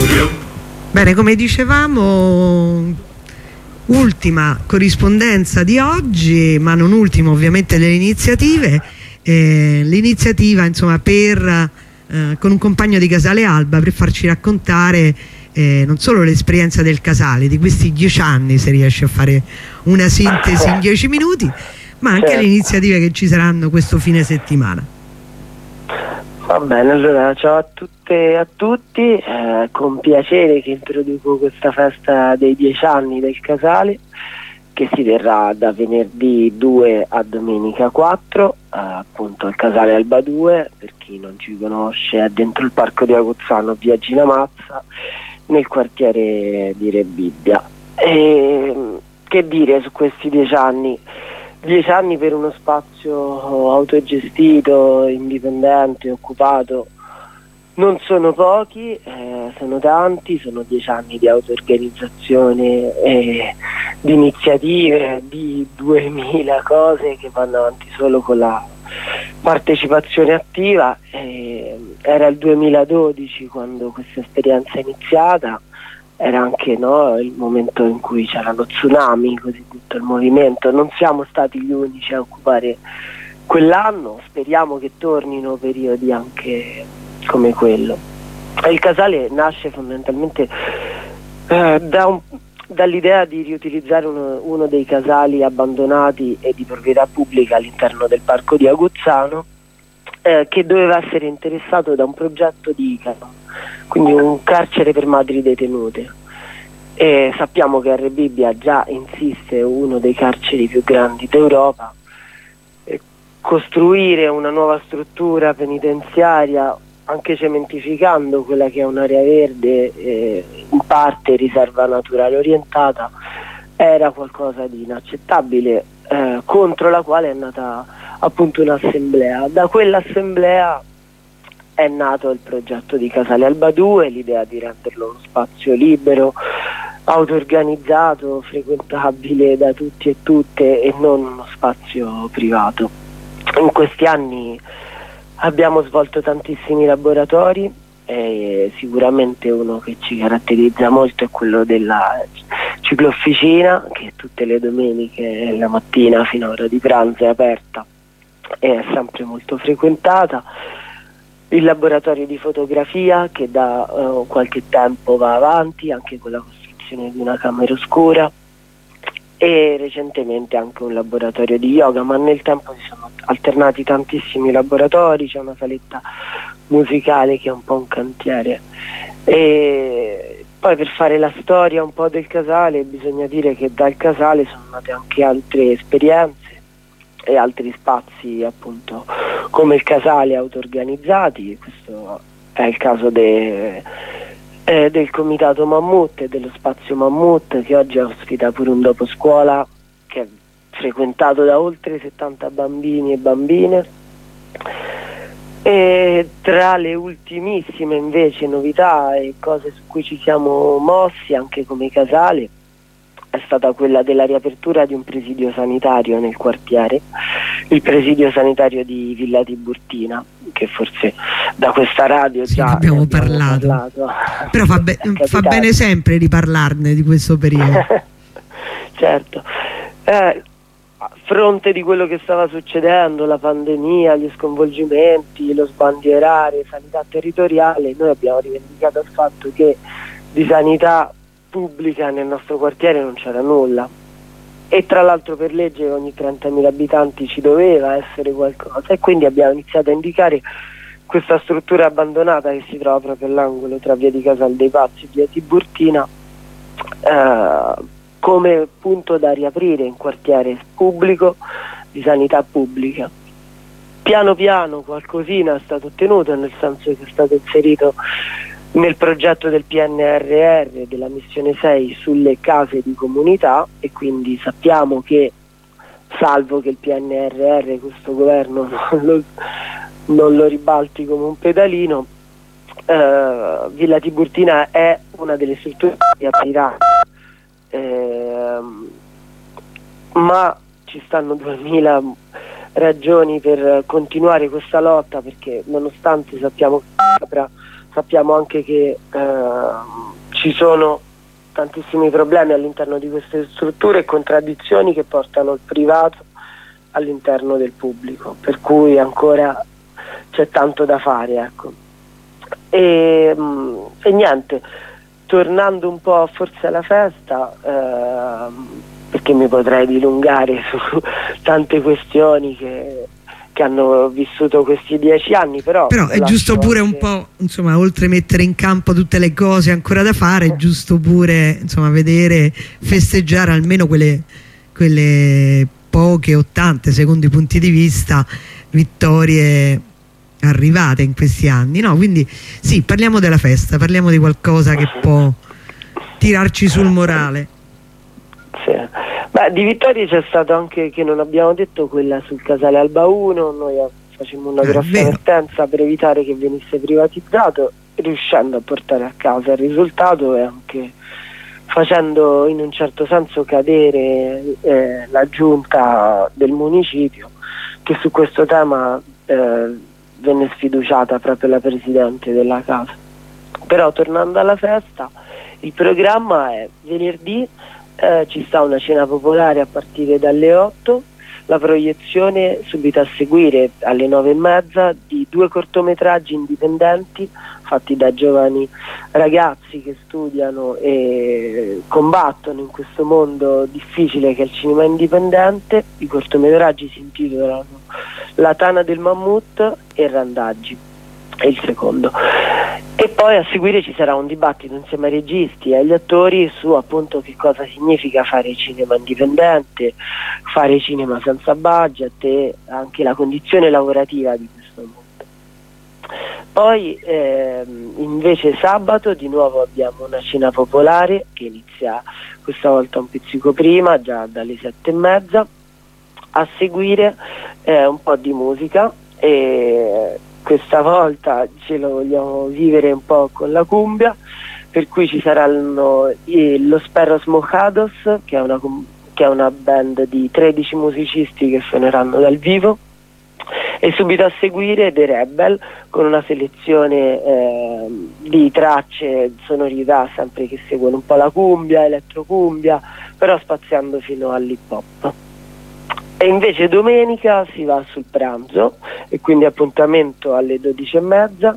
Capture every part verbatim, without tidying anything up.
Bene, come dicevamo, ultima corrispondenza di oggi, ma non ultima ovviamente delle iniziative. Eh, l'iniziativa insomma per eh, con un compagno di Casale Alba per farci raccontare eh, non solo l'esperienza del Casale di questi dieci anni, se riesce a fare una sintesi in dieci minuti, ma anche certo. le iniziative che ci saranno questo fine settimana. Va bene, allora ciao a tutte e a tutti, eh, con piacere che introduco questa festa dei dieci anni del Casale, che si terrà da venerdì due a domenica quattro, eh, appunto al Casale Alba due, per chi non ci conosce è dentro il parco di Aguzzano, via Gina Mazza, nel quartiere di Rebibbia. E, che dire su questi dieci anni? Dieci anni per uno spazio autogestito, indipendente, occupato, non sono pochi, eh, sono tanti, sono dieci anni di auto-organizzazione e di iniziative, di duemila cose che vanno avanti solo con la partecipazione attiva. Eh, era il duemiladodici quando questa esperienza è iniziata. Era anche no, il momento in cui c'era lo tsunami, così tutto il movimento. Non siamo stati gli unici a occupare quell'anno, speriamo che tornino periodi anche come quello. E il Casale nasce fondamentalmente eh, da un, dall'idea di riutilizzare uno, uno dei casali abbandonati e di proprietà pubblica all'interno del parco di Aguzzano, eh, che doveva essere interessato da un progetto di I C A M, quindi un carcere per madri detenute. E sappiamo che a Rebibbia già insiste uno dei carceri più grandi d'Europa. E costruire una nuova struttura penitenziaria, anche cementificando quella che è un'area verde, eh, in parte riserva naturale orientata, era qualcosa di inaccettabile, eh, contro la quale è nata appunto un'assemblea. Da quell'assemblea è nato il progetto di Casale Alba due, l'idea di renderlo uno spazio libero, auto-organizzato, frequentabile da tutti e tutte e non uno spazio privato. In questi anni abbiamo svolto tantissimi laboratori e sicuramente uno che ci caratterizza molto è quello della ciclofficina, che tutte le domeniche la mattina fino a ora di pranzo è aperta e è sempre molto frequentata. Il laboratorio di fotografia che da uh, qualche tempo va avanti anche con la costruzione di una camera oscura, e recentemente anche un laboratorio di yoga, ma nel tempo si sono alternati tantissimi laboratori. C'è una saletta musicale che è un po' un cantiere. E poi, per fare la storia un po' del Casale, bisogna dire che dal Casale sono nate anche altre esperienze e altri spazi, appunto come il Casale auto-organizzati. Questo è il caso de, eh, del comitato Mammut e dello spazio Mammut, che oggi ospita pure un dopo scuola che è frequentato da oltre settanta bambini e bambine. E tra le ultimissime invece novità e cose su cui ci siamo mossi anche come Casale è stata quella della riapertura di un presidio sanitario nel quartiere, il presidio sanitario di Villa Tiburtina, che forse da questa radio sì, già abbiamo, abbiamo parlato, parlato. Però fa, be fa bene sempre riparlarne di questo periodo. Certo, eh, a fronte di quello che stava succedendo, la pandemia, gli sconvolgimenti, lo sbandierare sanità territoriale, noi abbiamo rivendicato il fatto che di sanità pubblica nel nostro quartiere non c'era nulla, e tra l'altro per legge ogni trentamila abitanti ci doveva essere qualcosa, e quindi abbiamo iniziato a indicare questa struttura abbandonata che si trova proprio all'angolo tra via di Casal dei Pazzi e via Tiburtina, eh, come punto da riaprire in quartiere pubblico di sanità pubblica. Piano piano qualcosina è stato ottenuto, nel senso che è stato inserito nel progetto del P N R R della missione sei sulle case di comunità, e quindi sappiamo che, salvo che il P N R R questo governo non lo, non lo ribalti come un pedalino, eh, Villa Tiburtina è una delle strutture che aprirà, eh, ma ci stanno duemila ragioni per continuare questa lotta, perché nonostante sappiamo che aprirà, sappiamo anche che eh, ci sono tantissimi problemi all'interno di queste strutture e contraddizioni che portano il privato all'interno del pubblico, per cui ancora c'è tanto da fare, ecco. E, e niente, tornando un po' forse alla festa, ehm, perché mi potrei dilungare su tante questioni che, che hanno vissuto questi dieci anni, però, però è giusto pure anche un po', insomma, oltre a mettere in campo tutte le cose ancora da fare, è giusto pure, insomma, vedere, festeggiare almeno quelle, quelle poche o tante, secondo i punti di vista, vittorie arrivate in questi anni, no? Quindi sì, parliamo della festa, parliamo di qualcosa che può tirarci sul morale. Sì. Beh, di vittorie c'è stato anche, che non abbiamo detto, quella sul Casale Alba uno. Noi facemmo una grossa vertenza per evitare che venisse privatizzato, riuscendo a portare a casa il risultato e anche facendo in un certo senso cadere eh, la giunta del municipio, che su questo tema eh, venne sfiduciata proprio la presidente della casa. Però tornando alla festa, il programma è venerdì, eh, ci sta una cena popolare a partire dalle otto, la proiezione subito a seguire alle nove e mezza di due cortometraggi indipendenti fatti da giovani ragazzi che studiano e combattono in questo mondo difficile che è il cinema indipendente. I cortometraggi si intitolano La tana del mammut e Randaggi, è il secondo. E poi a seguire ci sarà un dibattito insieme ai registi e agli attori su appunto che cosa significa fare cinema indipendente, fare cinema senza budget e anche la condizione lavorativa di questo mondo. Poi ehm, invece sabato di nuovo abbiamo una cena popolare che inizia questa volta un pizzico prima, già dalle sette e mezza. A seguire eh, un po' di musica, e questa volta ce lo vogliamo vivere un po' con la cumbia, per cui ci saranno i, Los Perros Mojados, che è, una, che è una band di tredici musicisti che suoneranno dal vivo, e subito a seguire The Rebel con una selezione eh, di tracce, sonorità sempre che seguono un po' la cumbia, elettrocumbia, però spaziando fino all'hip hop. E invece domenica si va sul pranzo, e quindi appuntamento alle dodici e mezza,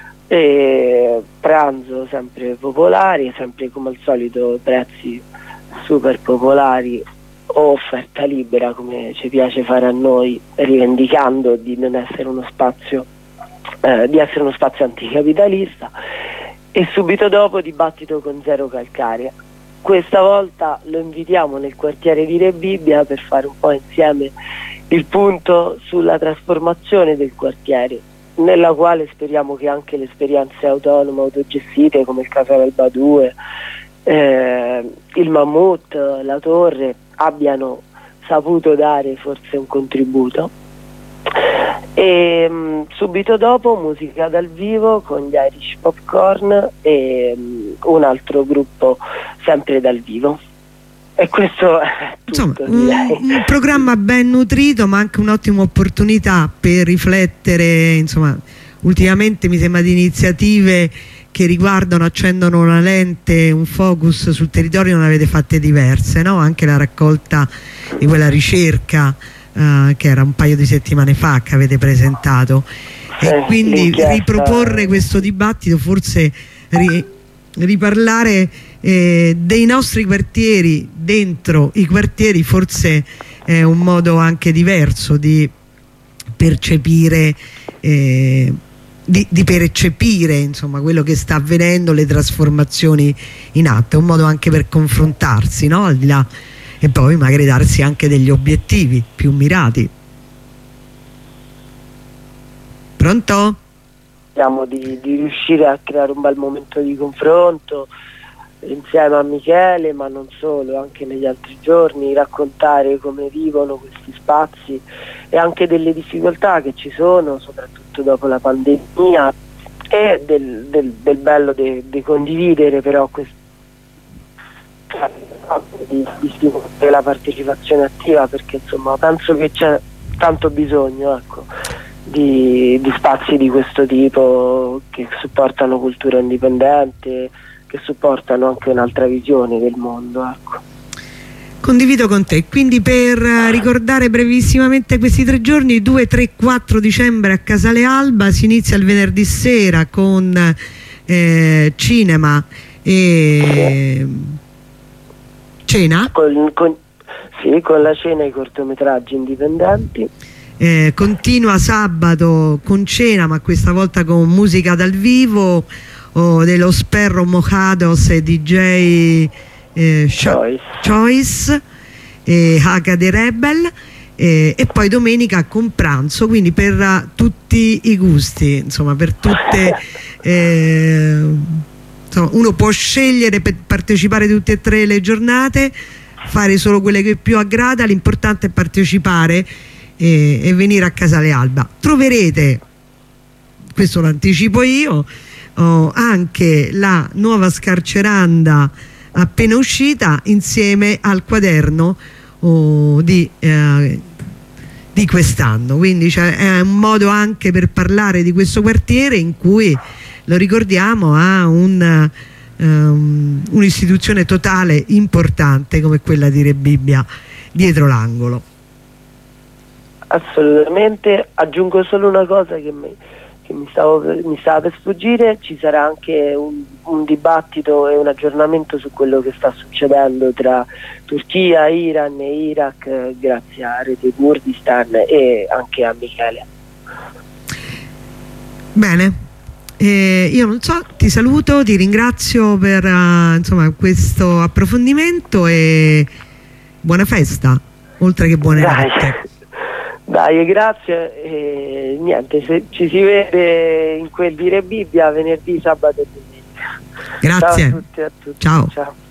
e pranzo sempre popolari, sempre come al solito prezzi super popolari o offerta libera, come ci piace fare a noi, rivendicando di non essere uno spazio eh, di essere uno spazio anticapitalista. E subito dopo dibattito con Zero Calcarea. Questa volta lo invitiamo nel quartiere di Re Bibbia per fare un po' insieme il punto sulla trasformazione del quartiere, nella quale speriamo che anche le esperienze autonome, autogestite come il Casale Alba due, eh, il Mammut, la Torre abbiano saputo dare forse un contributo. E mh, subito dopo musica dal vivo con gli Irish Popcorn e mh, un altro gruppo sempre dal vivo. E questo è tutto. Insomma, un, un programma ben nutrito, ma anche un'ottima opportunità per riflettere. Insomma, ultimamente mi sembra di iniziative che riguardano, accendono una lente, un focus sul territorio, non avete fatte diverse, no? Anche la raccolta di quella ricerca Uh, che era un paio di settimane fa che avete presentato, eh, e quindi riproporre questo dibattito, forse ri, riparlare eh, dei nostri quartieri dentro i quartieri, forse è un modo anche diverso di percepire eh, di, di percepire insomma quello che sta avvenendo, le trasformazioni in atto, è un modo anche per confrontarsi, no? Al di là, e poi magari darsi anche degli obiettivi più mirati. Pronto? Speriamo di, di riuscire a creare un bel momento di confronto insieme a Michele, ma non solo, anche negli altri giorni, raccontare come vivono questi spazi e anche delle difficoltà che ci sono, soprattutto dopo la pandemia, e del, del, del bello di condividere però questo Di, di stimolare la partecipazione attiva, perché insomma penso che c'è tanto bisogno, ecco, di, di spazi di questo tipo che supportano cultura indipendente, che supportano anche un'altra visione del mondo, ecco. Condivido con te, quindi per ricordare brevissimamente questi tre giorni, due, tre, quattro dicembre a Casale Alba, si inizia il venerdì sera con eh, cinema e cena. Con, con, sì, con la cena e i cortometraggi indipendenti. Eh, continua sabato con cena, ma questa volta con musica dal vivo o dello Sperro Mojados e D J eh, Choice, Choice e Haga de Rebel, eh, e poi domenica con pranzo, quindi per uh, tutti i gusti, insomma, per tutte eh, insomma, uno può scegliere per partecipare a tutte e tre le giornate, fare solo quelle che più aggrada, l'importante è partecipare e, e venire a Casale Alba. Troverete, questo lo anticipo io, oh, anche la nuova scarceranda appena uscita insieme al quaderno oh, di, eh, di quest'anno, quindi cioè, è un modo anche per parlare di questo quartiere in cui, lo ricordiamo, ha un, um, un'istituzione totale importante come quella di Rebibbia dietro l'angolo. Assolutamente. Aggiungo solo una cosa che mi, che mi, stavo, mi stava per sfuggire: ci sarà anche un, un dibattito e un aggiornamento su quello che sta succedendo tra Turchia, Iran e Iraq, eh, grazie a Rete Kurdistan e anche a Michele. Bene, eh, io non so, ti saluto, ti ringrazio per uh, insomma, questo approfondimento e buona festa, oltre che buone notte. Dai, grazie, e niente, se ci si vede in quel di Rebibbia venerdì, sabato e domenica. Grazie. Ciao a tutti e a tutti. Ciao. Ciao.